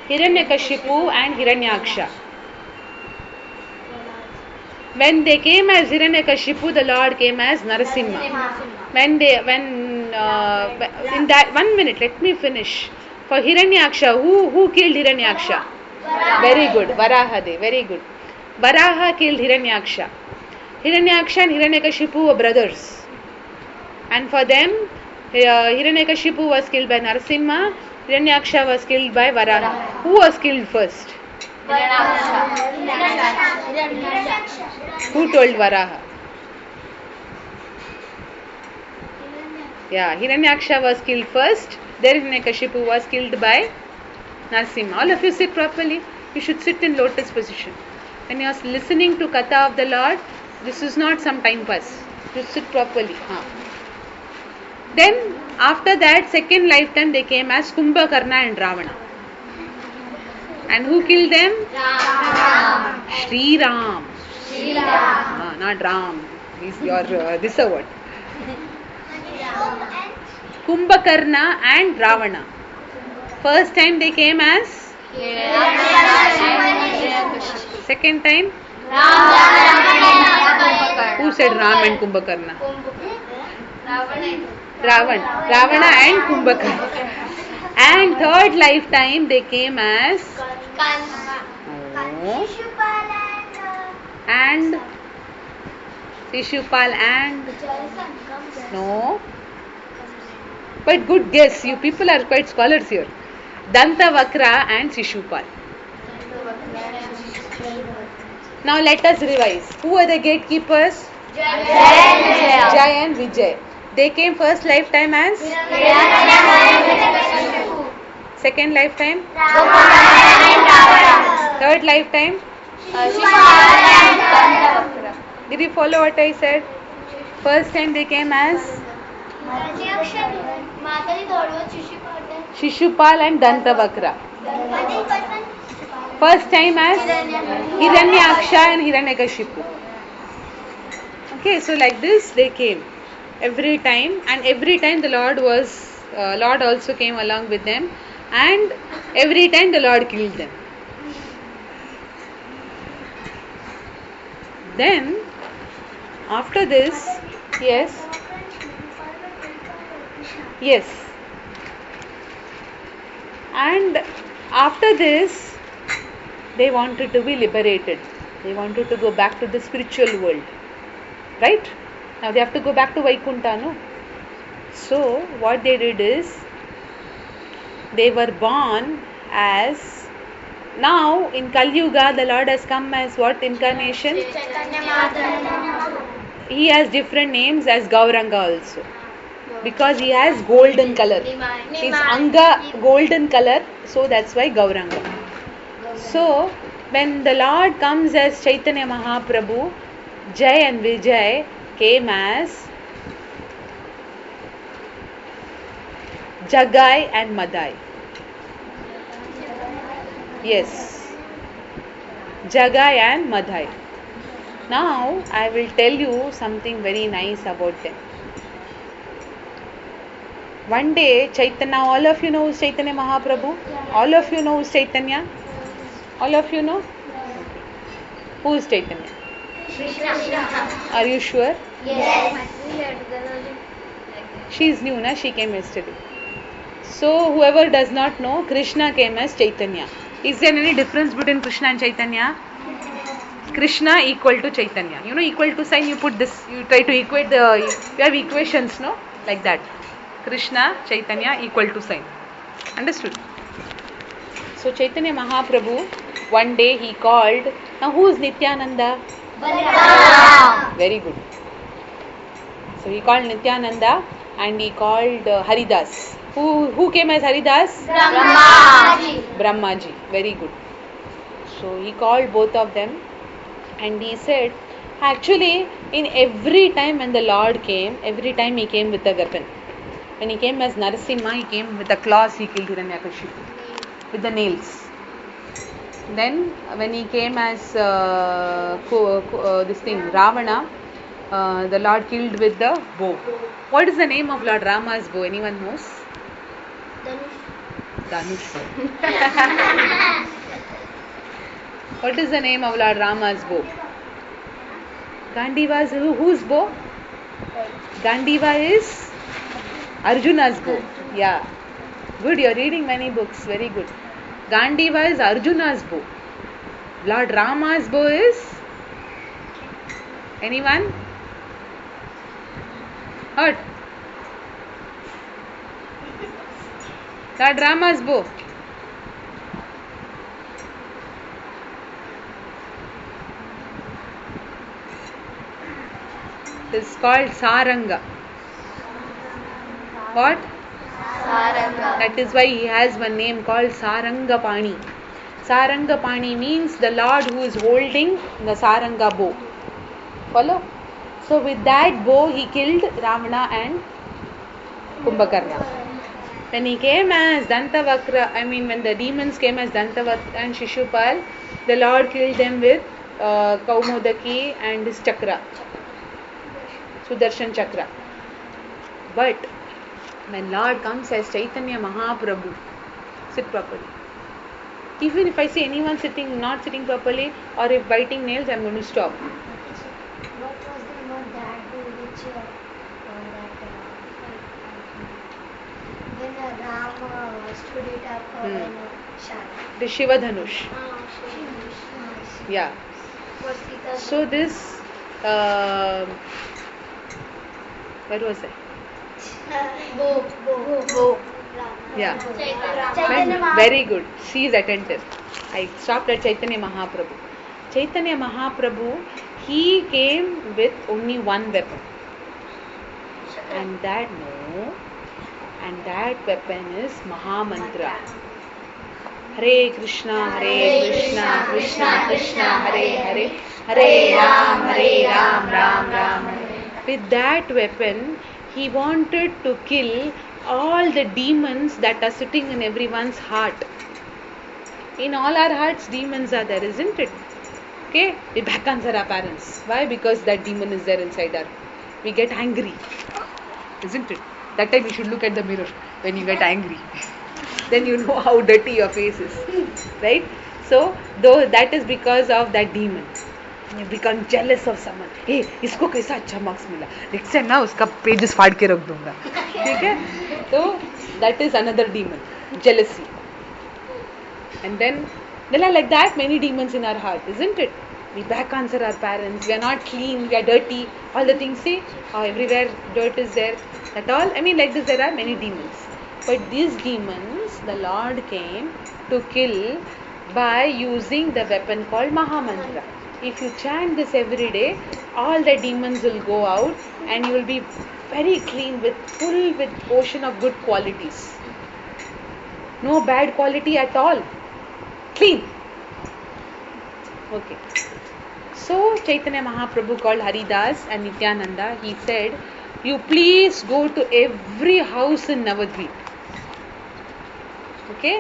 Hiranyakashipu and Hiranyaksha. When they came as Hiranyakashipu, the Lord came as Narasimha. In that 1 minute, let me finish. For Hiranyaksha, who killed Hiranyaksha? Very good, Varahade, very good. Varaha killed Hiranyaksha. Hiranyaksha and Hiranyakashipu were brothers. And for them, Hiranyakashipu was killed by Narasimha, Hiranyaksha was killed by Varaha. Who was killed first? Who told Varaha? Yeah, Hiranyaksha was killed first, then Hiranyakashipu was killed by Narasimha. All of you sit properly. You should sit in lotus position. When you are listening to Katha of the Lord, this is not some time pass. You sit properly. Then, after that, second lifetime, they came as Kumbhakarna and Ravana. And who killed them? Ram. Shri Ram. Not Ram. This your this a word. Kumbhakarna and Ravana. First time they came as? Second time? Who said Ram and Kumbhakarna? Ravana and Kumbhakarna. And third lifetime they came as? And Shishupal and? No. But good guess. You people are quite scholars here. Dantavakra and Shishupal. Now let us revise. Who are the gatekeepers? Jai and Vijay. They came first lifetime as? Second lifetime? Third lifetime? Did you follow what I said? First time they came as? Shishupal and Dantavakra. First time as Hiranyaksha and Hiranyakashipu. Okay, so like this they came every time, and every time the Lord also came along with them, and every time the Lord killed them. Then after this, yes. And after this, they wanted to be liberated. They wanted to go back to the spiritual world. Right? Now they have to go back to Vaikuntha, no? So what they did is, they were born as, now in Kali Yuga, the Lord has come as what incarnation? He has different names as Gauranga also. Because he has golden color. His Anga golden color, so that's why Gauranga. So when the Lord comes as Chaitanya Mahaprabhu, Jai and Vijay came as Jagai and Madai. Yes. Jagai and Madai. Now I will tell you something very nice about them. One day, Chaitanya, all of you know who is Chaitanya Mahaprabhu? All of you know who is Chaitanya? All of you know? Who is Chaitanya? Are you sure? Yes. She is new, na? She came yesterday. So, whoever does not know, Krishna came as Chaitanya. Is there any difference between Krishna and Chaitanya? Krishna equal to Chaitanya. You know, equal to sign, you put this, you try to equate you have equations, no? Like that. Krishna, Chaitanya equal to sign. Understood? So Chaitanya Mahaprabhu, one day he called, now who is Nityananda? Very good. So he called Nityananda and he called Haridas. Who came as Haridas? Brahmaji. Very good. So he called both of them and he said, actually in every time when the Lord came, every time he came with a weapon. When he came as Narasimha, he came with the claws, he killed Hiranyakashipu with the nails. Then when he came as Ravana, the Lord killed with the bow. What is the name of Lord Rama's bow? Anyone knows? Dhanush. What is the name of Lord Rama's bow? Gandiva's whose bow? Gandiva is Arjuna's bow. Yeah. Good, you're reading many books. Very good. Gandiva is Arjuna's bow. Lord Rama's bow is? Anyone? Heard? Lord Rama's bow. Is called Saranga. What? Saranga. That is why he has one name called Sarangapani. Sarangapani means the Lord who is holding the Saranga bow. Follow? So with that bow he killed Ravana and Kumbhakarna. When he came as Dantavakra, when the demons came as Dantavakra and Shishupal, the Lord killed them with Kaumodaki and his chakra. Sudarshan chakra. But when Lord comes as Chaitanya Mahaprabhu, sit properly. Even if I see anyone not sitting properly, or if biting nails, I am going to stop. What was the name of that bow which when Rama stood it up in Shana? The Shiva Dhanush. Yeah. So this, where was I? Bow. Yeah. Chaitanya Mahaprabhu. Very good. She is attentive. I stopped at Chaitanya Mahaprabhu. Chaitanya Mahaprabhu, he came with only one weapon. And that weapon is Mahamantra. Hare Krishna, Krishna Krishna, Hare Hare, Hare Ram, Ram Hare. With that weapon, he wanted to kill all the demons that are sitting in everyone's heart. In all our hearts, demons are there, isn't it? Okay? We back answer our parents. Why? Because that demon is there inside us. We get angry, isn't it? That time you should look at the mirror when you get angry. Then you know how dirty your face is. Right? So, though that is because of that demon. You become jealous of someone. Hey, इसको कैसा अच्छा marks मिला. Next time ना उसका pages फाड़ के रख दूँगा. ठीक है? So that is another demon, jealousy. And then there are like that many demons in our heart, isn't it? We back answer our parents. We are not clean. We are dirty. All the things see how everywhere dirt is there. That all. Like this, there are many demons. But these demons, the Lord came to kill by using the weapon called Mahamantra. If you chant this every day, all the demons will go out and you will be very clean, full with ocean of good qualities. No bad quality at all. Clean. Okay. So Chaitanya Mahaprabhu called Haridas and Nityananda. He said, you please go to every house in Navadvip. Okay?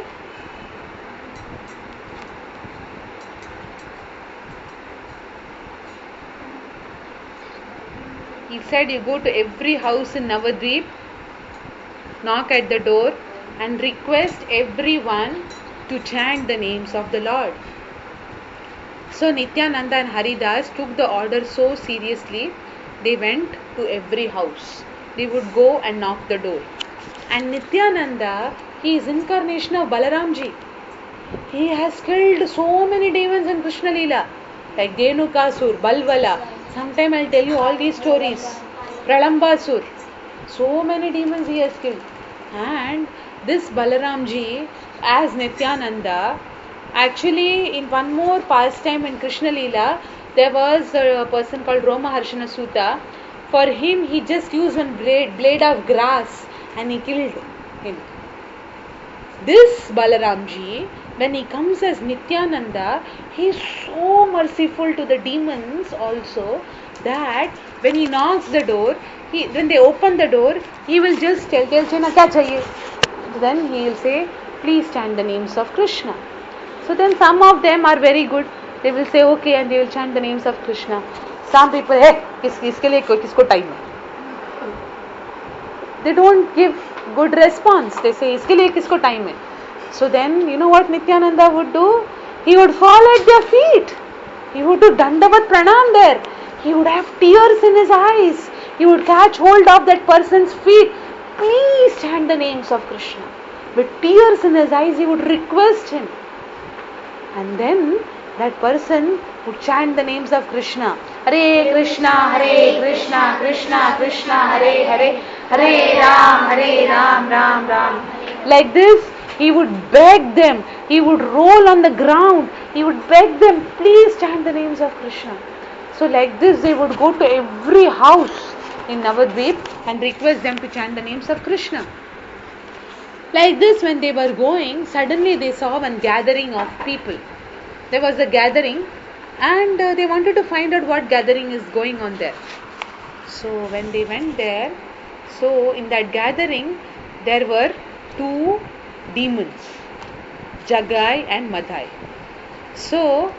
He said, you go to every house in Navadvip, knock at the door and request everyone to chant the names of the Lord. So Nityananda and Haridas took the order so seriously, they went to every house. They would go and knock the door. And Nityananda, he is incarnation of Balaramji. He has killed so many demons in Krishna Leela, like Dhenukasur, Balvala. Sometime I'll tell you all these stories. Pralambasur. So many demons he has killed. And this Balaramji, as Nityananda, actually in one more pastime in Krishna Leela, there was a person called Roma Harshana Suta. For him, he just used one blade of grass and he killed him. This Balaramji, when he comes as Nityananda, he is so merciful to the demons also that when he knocks the door, when they open the door, he will just tell Chena kya chahiye? Then he will say, please chant the names of Krishna. So then some of them are very good. They will say okay and they will chant the names of Krishna. Some people, hey, kiske liye kisko time hai? They don't give good response. They say, iske liye kisko time hai? So then, you know what Nityananda would do? He would fall at their feet. He would do Dandavat Pranam there. He would have tears in his eyes. He would catch hold of that person's feet. Please chant the names of Krishna. With tears in his eyes, he would request him. And then that person would chant the names of Krishna. Hare Krishna, Krishna Krishna, Hare Hare, Hare Ram, Ram Ram. Like this, he would beg them. He would roll on the ground. He would beg them, please chant the names of Krishna. So like this, they would go to every house in Navadvip and request them to chant the names of Krishna. Like this, when they were going, suddenly they saw one gathering of people. There was a gathering and they wanted to find out what gathering is going on there. So when they went there, so in that gathering, there were two demons, Jagai and Madhai. So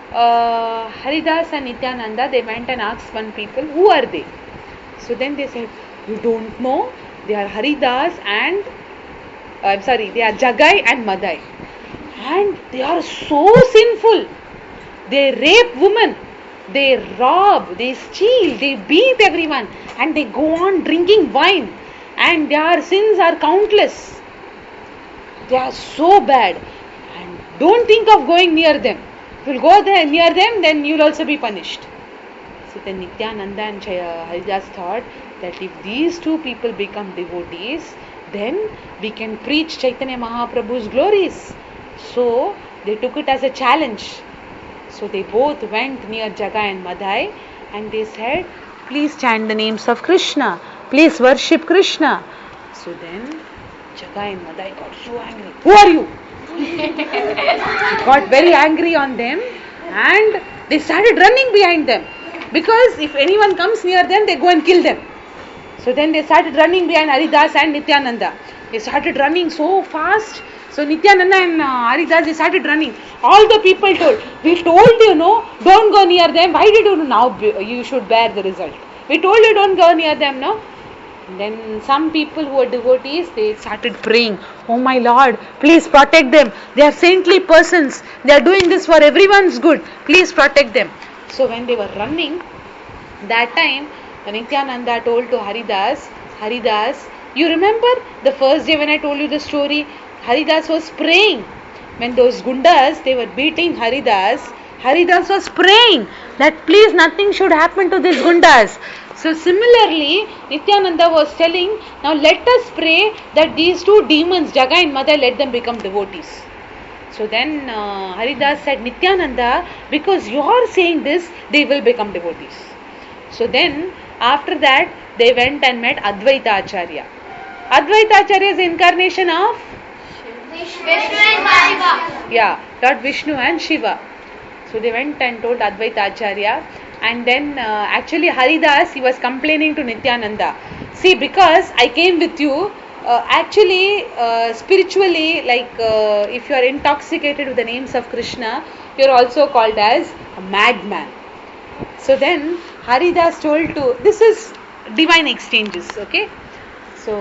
Haridas and Nityananda, they went and asked one people, who are they? So then they said, you don't know? They are Haridas and they are Jagai and Madhai. And they are so sinful. They rape women, they rob, they steal, they beat everyone, and they go on drinking wine. And their sins are countless. They are so bad. And don't think of going near them. If you will go there near them, then you will also be punished. So then Nityananda and Haridas thought that if these two people become devotees, then we can preach Chaitanya Mahaprabhu's glories. So they took it as a challenge. So they both went near Jagai and Madhai and they said, please chant the names of Krishna. Please worship Krishna. So then Jagai and Madhai got so angry. Who are you? He got very angry on them and they started running behind them. Because if anyone comes near them, they go and kill them. So then they started running behind Haridas and Nityananda. They started running so fast. So Nityananda and Haridas, they started running. All the people told, we told you, no, don't go near them. Why did you do? Now you should bear the result. We told you don't go near them, no? And then some people who were devotees, they started praying, oh my Lord, please protect them. They are saintly persons. They are doing this for everyone's good. Please protect them. So when they were running, that time, Nityananda told to Haridas, you remember the first day when I told you the story? Haridas was praying. When those gundas, they were beating Haridas was praying that please nothing should happen to these gundas. So similarly, Nityananda was telling, now let us pray that these two demons, Jagai and Madhai, let them become devotees. So then Haridas said, Nityananda, because you are saying this, they will become devotees. So then after that, they went and met Advaita Acharya. Advaita Acharya is the incarnation of Vishnu and Shiva. Yeah, Lord Vishnu and Shiva. So they went and told Advaita Acharya, and then actually Haridas, he was complaining to Nityananda. See, because I came with you, spiritually, like if you are intoxicated with the names of Krishna, you are also called as a madman. So then Haridas told to, this is divine exchanges, okay? So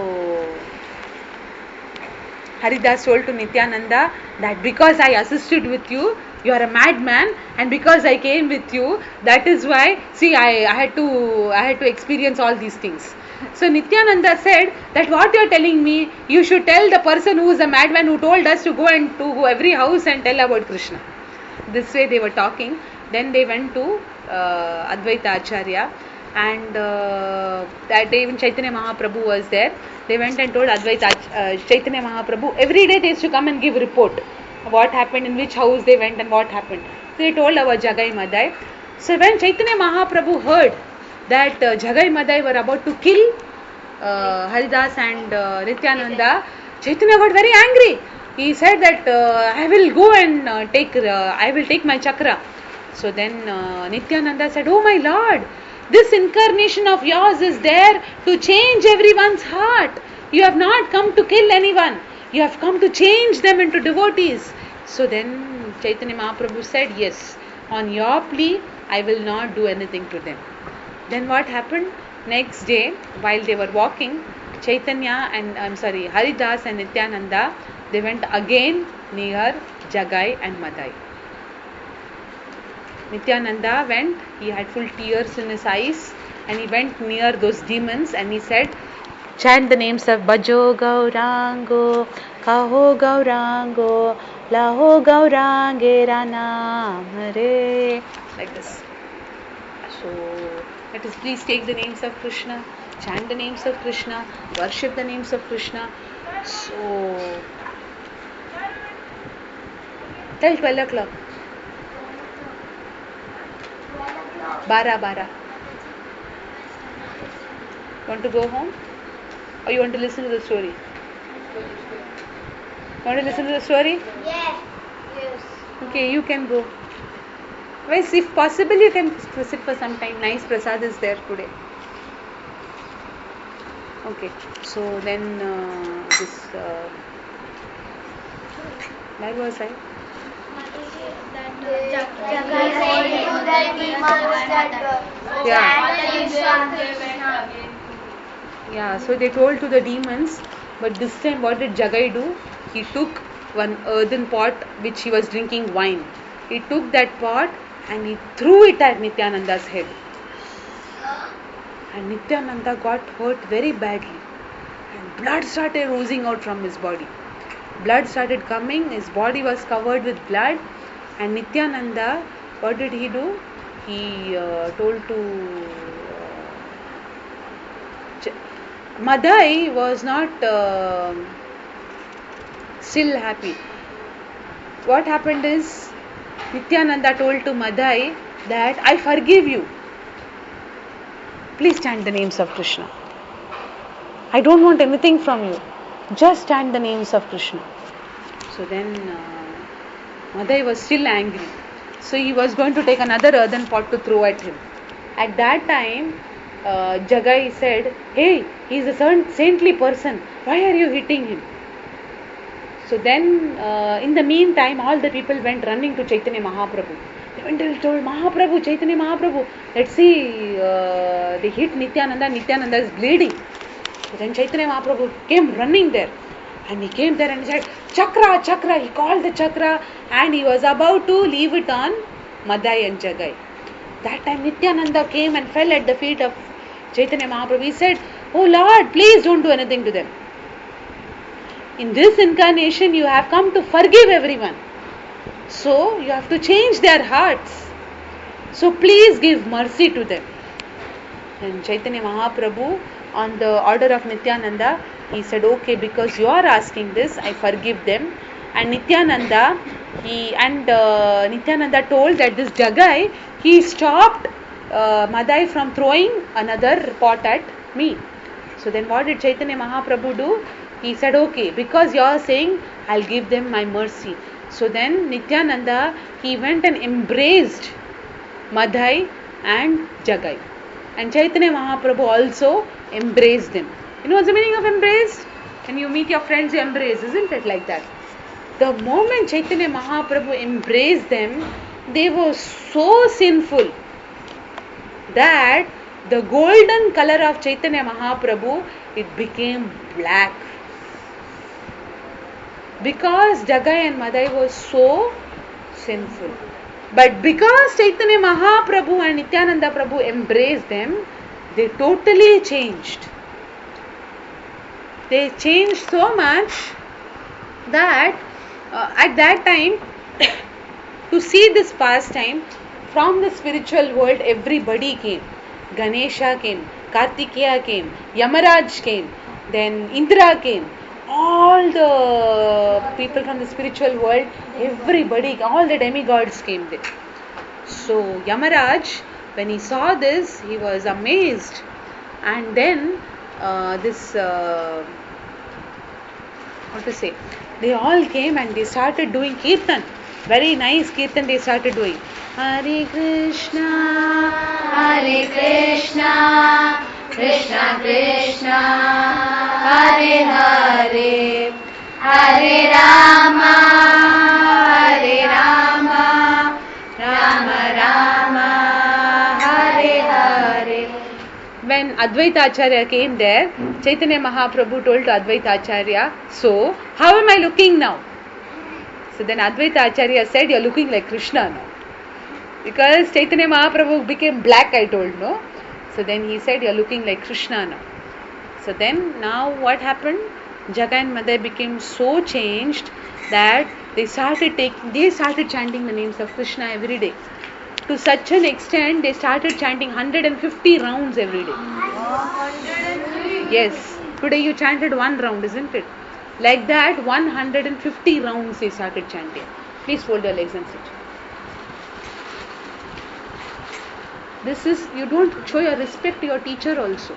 Haridas told to Nityananda that because I assisted with you, you are a madman, and because I came with you, that is why, see, I had to experience all these things. So Nityananda said that what you are telling me, you should tell the person who is a madman who told us to go and to go every house and tell about Krishna. This way they were talking. Then they went to Advaita Acharya, and that day even Chaitanya Mahaprabhu was there. They went and told Chaitanya Mahaprabhu, every day they used to come and give report what happened, in which house they went and what happened. So they told our Jagai Madhai. So when Chaitanya Mahaprabhu heard that Jagai Madhai were about to kill Haridas and Nityananda, Chaitanya got very angry. He said that I will go and I will take my chakra. So then Nityananda said, oh my Lord, this incarnation of yours is there to change everyone's heart. You have not come to kill anyone. You have come to change them into devotees. So then Chaitanya Mahaprabhu said, yes, on your plea, I will not do anything to them. Then what happened? Next day, while they were walking, Haridas and Nityananda, they went again near Jagai and Madhai. Nityananda went, he had full tears in his eyes, and he went near those demons and he said, chant the names of Bhajo Gaurango, Kaho Gaurango, Laho Gaurangera Namare. Like this. So, let us please take the names of Krishna, chant the names of Krishna, worship the names of Krishna. So, till 12 o'clock. 12. Want to go home? Or you want to listen to the story? Want to listen to the story? Yes. Yes. Okay, you can go. Well, if possible, you can sit for some time. Nice prasad is there today. Okay, so then where was I? Yeah, so they told to the demons, but this time what did Jagai do? He took one earthen pot which he was drinking wine. He took that pot and he threw it at Nityananda's head. And Nityananda got hurt very badly. And blood started oozing out from his body. Blood started coming, his body was covered with blood. And Nityananda, what did he do? He told to Madai was not still happy. What happened is, Nityananda told to Madai that I forgive you. Please chant the names of Krishna. I don't want anything from you. Just chant the names of Krishna. So then Madai was still angry. So he was going to take another earthen pot to throw at him. At that time, Jagai said, hey, he is a saintly person. Why are you hitting him? So then, in the meantime, all the people went running to Chaitanya Mahaprabhu. They went and told Mahaprabhu, Chaitanya Mahaprabhu, let's see, they hit Nityananda. Nityananda is bleeding. So then Chaitanya Mahaprabhu came running there. And he came there and he said, Chakra, Chakra. He called the Chakra and he was about to leave it on Madai and Jagai. That time Nityananda came and fell at the feet of Chaitanya Mahaprabhu. He said, oh Lord, please don't do anything to them. In this incarnation, you have come to forgive everyone. So, you have to change their hearts. So, please give mercy to them. And Chaitanya Mahaprabhu, on the order of Nityananda, he said, okay, because you are asking this, I forgive them. And Nityananda told that this Jagai, he stopped Madai from throwing another pot at me. So then what did Chaitanya Mahaprabhu do? He said, okay, because you are saying, I'll give them my mercy. So then Nityananda, he went and embraced Madai and Jagai. And Chaitanya Mahaprabhu also embraced them. You know what's the meaning of embrace? When you meet your friends, you embrace, isn't it like that? The moment Chaitanya Mahaprabhu embraced them, they were so sinful that the golden color of Chaitanya Mahaprabhu, it became black. Because Jagai and Madai were so sinful. But because Chaitanya Mahaprabhu and Nityananda Prabhu embraced them, they totally changed. They changed so much that at that time, to see this pastime, from the spiritual world, everybody came. Ganesha came, Kartikeya came, Yamaraj came, then Indra came. All the people from the spiritual world, everybody, all the demigods came there. So Yamaraj, when he saw this, he was amazed. And then they all came and they started doing kirtan. Very nice kirtan they started doing. Hare Krishna, Krishna Krishna, Hare Hare, Hare Rama, Rama Rama, Hare Hare. When Advaita Acharya came there, Chaitanya Mahaprabhu told to Advaita Acharya, so, how am I looking now? So then Advaita Acharya said, you are looking like Krishna now. Because Chaitanya Mahaprabhu became black, I told, no? So then he said, you're looking like Krishna now. So then now what happened? Jagai and Madai became so changed that they started chanting the names of Krishna every day. To such an extent, they started chanting 150 rounds every day. 150? Yes. Today you chanted one round, isn't it? Like that, 150 rounds they started chanting. Please fold your legs and sit. This is, you don't show your respect to your teacher also.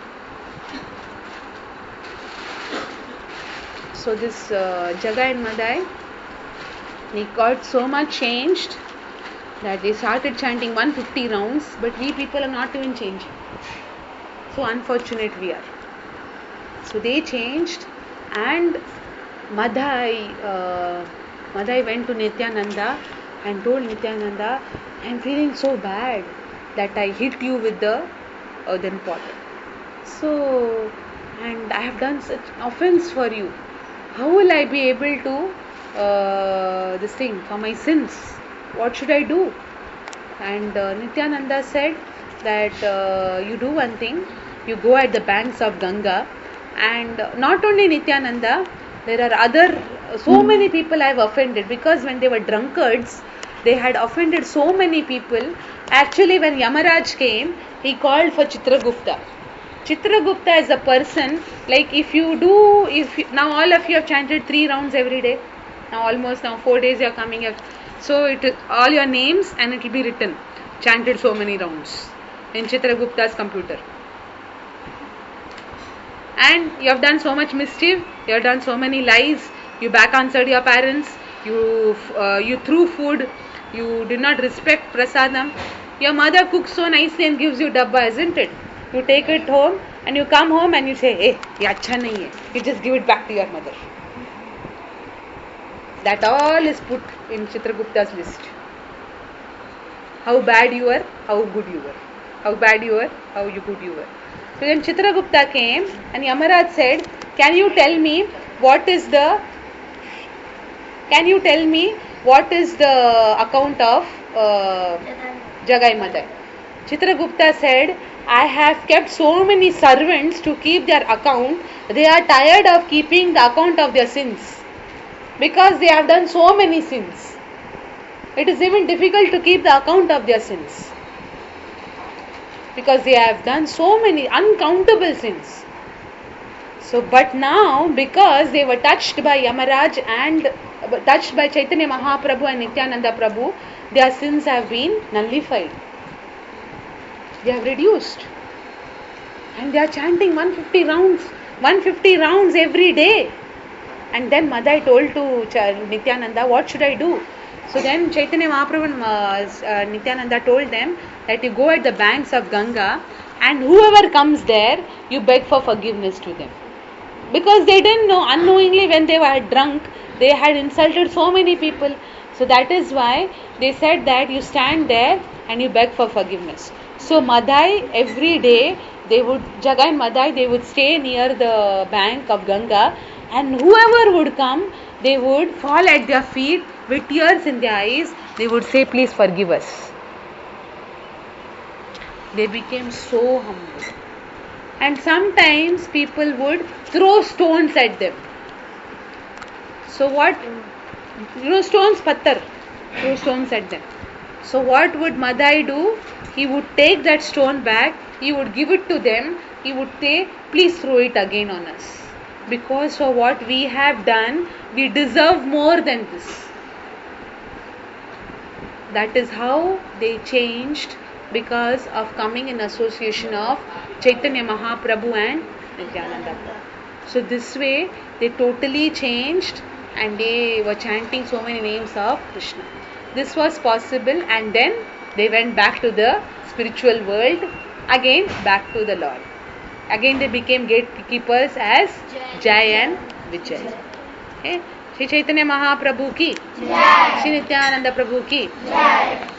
So this Jagai and Madai, they got so much changed that they started chanting 150 rounds, but we people are not even changing. So unfortunate we are. So they changed, and Madai went to Nityananda and told Nityananda, I'm feeling so bad that I hit you with the earthen pot. So, and I have done such offense for you. How will I be able to this thing for my sins? What should I do? And Nityananda said that you do one thing. You go at the banks of Ganga, and not only Nityananda, there are other so many people I have offended, because when they were drunkards, they had offended so many people. Actually, when Yamaraj came, he called for Chitragupta. Chitragupta is a person, like now all of you have chanted 3 rounds every day. Now 4 days you are coming here. So all your names and it will be written. Chanted so many rounds in Chitragupta's computer. And you have done so much mischief, you have done so many lies, you back answered your parents, you threw food, you did not respect prasadam. Your mother cooks so nicely and gives you dabba, isn't it? You take it home and you come home and you say, hey, ye acha nahi hai. You just give it back to your mother. That all is put in Chitragupta's list. How bad you were, how good you were. How bad you were, how good you were. So then Chitragupta came and Yamaraj said, can you tell me what is the account of Jagai Madai? Chitragupta said, I have kept so many servants to keep their account. They are tired of keeping the account of their sins, because they have done so many sins. It is even difficult to keep the account of their sins, because they have done so many uncountable sins. So, but now, because they were touched by Yamaraj and touched by Chaitanya Mahaprabhu and Nityananda Prabhu, their sins have been nullified. They have reduced. And they are chanting 150 rounds every day. And then Madai told to Nityananda, what should I do? So then Chaitanya Mahaprabhu and Nityananda told them that you go at the banks of Ganga, and whoever comes there, you beg for forgiveness to them. Because they didn't know, unknowingly when they were drunk, they had insulted so many people. So that is why they said that you stand there and you beg for forgiveness. So Madai, every day, Jagai and Madai, they would stay near the bank of Ganga, and whoever would come, they would fall at their feet with tears in their eyes. They would say, please forgive us. They became so humble. And sometimes people would throw stones at them. So what? Stones, pattar. Throw stones at them. So what would Madai do? He would take that stone back, he would give it to them, he would say, please throw it again on us. Because for what we have done, we deserve more than this. That is how they changed, because of coming in association of Chaitanya Mahaprabhu and Nityananda. So this way, they totally changed and they were chanting so many names of Krishna. This was possible, and then they went back to the spiritual world, again back to the Lord. Again they became gatekeepers as Jai and Vijay. Okay? Shri Chaitanya Mahaprabhu ki Jai. Shri Nityananda Prabhu ki Jai.